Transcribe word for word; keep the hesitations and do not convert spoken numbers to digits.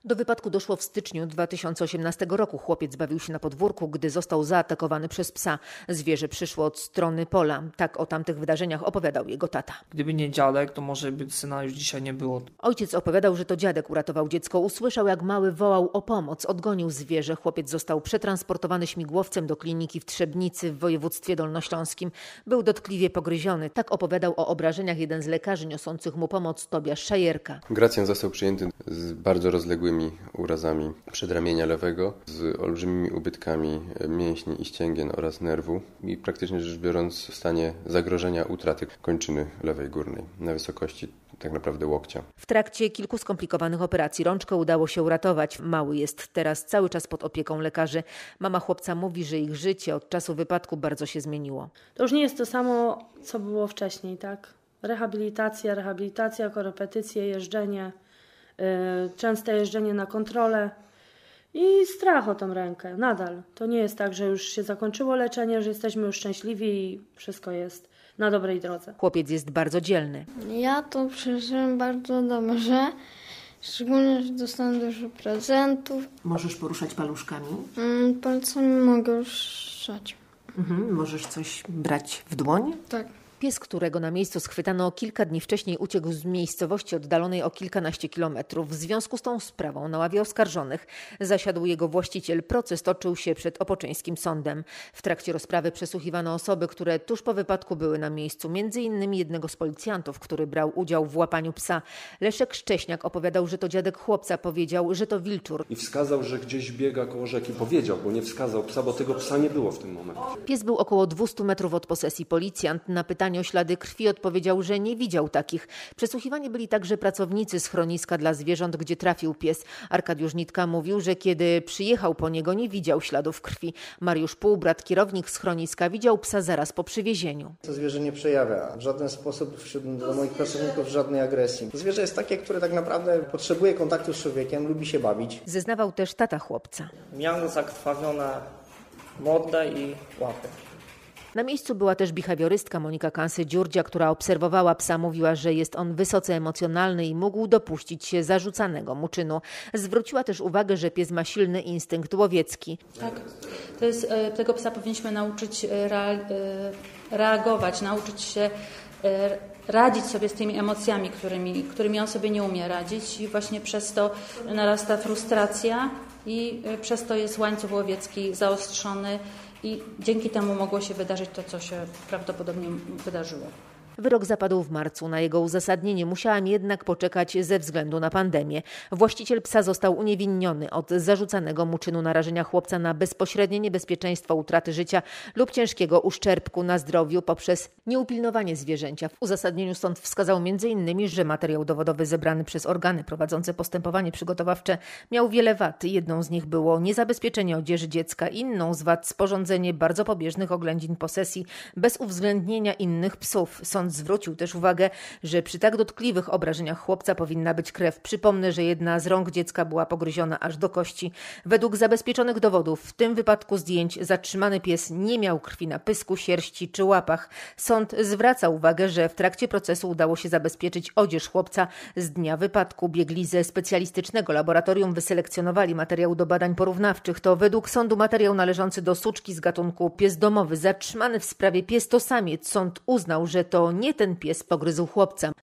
Do wypadku doszło w styczniu dwa tysiące osiemnastego roku. Chłopiec bawił się na podwórku, gdy został zaatakowany przez psa. Zwierzę przyszło od strony pola. Tak o tamtych wydarzeniach opowiadał jego tata. Gdyby nie dziadek, to może by syna już dzisiaj nie było. Ojciec opowiadał, że to dziadek uratował dziecko. Usłyszał, jak mały wołał o pomoc. Odgonił zwierzę. Chłopiec został przetransportowany śmigłowcem do kliniki w Trzebnicy w województwie dolnośląskim. Był dotkliwie pogryziony. Tak opowiadał o obrażeniach jeden z lekarzy niosących mu pomoc, Tobiasz Szajerka. Gracjan został przyjęty z bardzo rozległymi urazami przedramienia lewego, z olbrzymimi ubytkami mięśni i ścięgien oraz nerwu i praktycznie rzecz biorąc w stanie zagrożenia utraty kończyny lewej górnej na wysokości tak naprawdę łokcia. W trakcie kilku skomplikowanych operacji rączkę udało się uratować. Mały jest teraz cały czas pod opieką lekarzy. Mama chłopca mówi, że ich życie od czasu wypadku bardzo się zmieniło. To już nie jest to samo, co było wcześniej, tak? Rehabilitacja, rehabilitacja, korepetycje, jeżdżenie, yy, częste jeżdżenie na kontrolę i strach o tą rękę, nadal. To nie jest tak, że już się zakończyło leczenie, że jesteśmy już szczęśliwi i wszystko jest na dobrej drodze. Chłopiec jest bardzo dzielny. Ja to przeżyłem bardzo dobrze, szczególnie, że dostałem dużo prezentów. Możesz poruszać paluszkami? Mm, palcami mogę ruszać. Mhm. Możesz coś brać w dłoń? Tak. Pies, którego na miejscu schwytano kilka dni wcześniej, uciekł z miejscowości oddalonej o kilkanaście kilometrów. W związku z tą sprawą na ławie oskarżonych zasiadł jego właściciel. Proces toczył się przed opoczyńskim sądem. W trakcie rozprawy przesłuchiwano osoby, które tuż po wypadku były na miejscu. Między innymi jednego z policjantów, który brał udział w łapaniu psa. Leszek Szcześniak opowiadał, że to dziadek chłopca powiedział, że to wilczur. I wskazał, że gdzieś biega koło rzeki. Powiedział, bo nie wskazał psa, bo tego psa nie było w tym momencie. Pies był około dwieście metrów od posesji. Policjant na pytanie o ślady krwi odpowiedział, że nie widział takich. Przesłuchiwani byli także pracownicy schroniska dla zwierząt, gdzie trafił pies. Arkadiusz Nitka mówił, że kiedy przyjechał po niego, nie widział śladów krwi. Mariusz Półbrat, kierownik schroniska, widział psa zaraz po przywiezieniu. To zwierzę nie przejawia w żaden sposób wśród do moich pracowników żadnej agresji. To zwierzę jest takie, które tak naprawdę potrzebuje kontaktu z człowiekiem, lubi się bawić. Zeznawał też tata chłopca. Miał zakrwawione mordę i łapy. Na miejscu była też behawiorystka Monika Kansy-Dziurdzia, która obserwowała psa. Mówiła, że jest on wysoce emocjonalny i mógł dopuścić się zarzucanego mu czynu. Zwróciła też uwagę, że pies ma silny instynkt łowiecki. Tak, to jest, tego psa powinniśmy nauczyć reagować, nauczyć się radzić sobie z tymi emocjami, którymi, którymi on sobie nie umie radzić i właśnie przez to narasta frustracja i przez to jest łańcuch łowiecki zaostrzony. I dzięki temu mogło się wydarzyć to, co się prawdopodobnie wydarzyło. Wyrok zapadł w marcu. Na jego uzasadnienie musiałam jednak poczekać ze względu na pandemię. Właściciel psa został uniewinniony od zarzucanego mu czynu narażenia chłopca na bezpośrednie niebezpieczeństwo utraty życia lub ciężkiego uszczerbku na zdrowiu poprzez nieupilnowanie zwierzęcia. W uzasadnieniu sąd wskazał między innymi, że materiał dowodowy zebrany przez organy prowadzące postępowanie przygotowawcze miał wiele wad. Jedną z nich było niezabezpieczenie odzieży dziecka, inną z wad sporządzenie bardzo pobieżnych oględzin posesji bez uwzględnienia innych psów. Sąd zwrócił też uwagę, że przy tak dotkliwych obrażeniach chłopca powinna być krew. Przypomnę, że jedna z rąk dziecka była pogryziona aż do kości. Według zabezpieczonych dowodów, w tym wypadku zdjęć, zatrzymany pies nie miał krwi na pysku, sierści czy łapach. Sąd zwraca uwagę, że w trakcie procesu udało się zabezpieczyć odzież chłopca z dnia wypadku. Biegli ze specjalistycznego laboratorium wyselekcjonowali materiał do badań porównawczych. To według sądu materiał należący do suczki z gatunku pies domowy. Zatrzymany w sprawie pies to samiec. Sąd uznał, że to nie ten pies pogryzł chłopca.